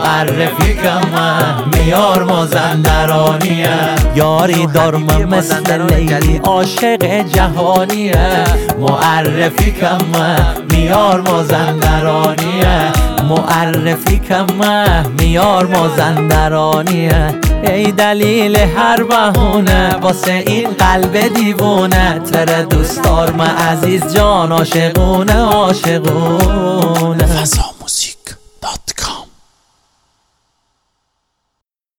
معرفی کم میار مازندرانیه. یاری دارم مثل لیلی عاشق جهانیه. معرفی کم میار مازندرانیه. معرفی کم میار مازندرانیه. ای دلیل هر بهونه واسه این قلب دیوونه. تره دوستار عزیز جان عاشقونه عاشقونه.